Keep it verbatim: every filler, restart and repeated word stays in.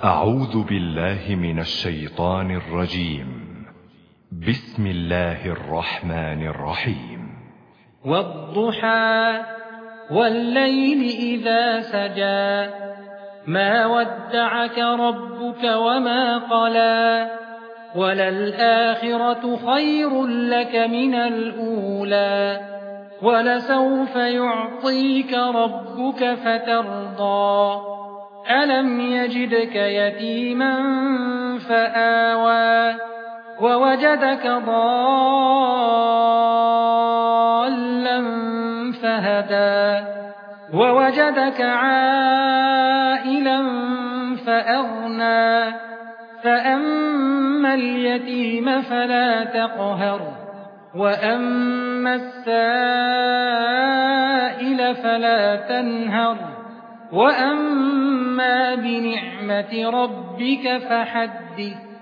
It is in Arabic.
أعوذ بالله من الشيطان الرجيم. بسم الله الرحمن الرحيم. والضحى والليل إذا سجى ما ودعك ربك وما قلى وللآخرة خير لك من الأولى ولسوف يعطيك ربك فترضى ألم يجدك يتيما فآوى ووجدك ضالا فهدى ووجدك عائلا فأغنى فأما اليتيم فلا تقهر وأما السائل فلا تنهر وأما بنعمة ربك فحدث.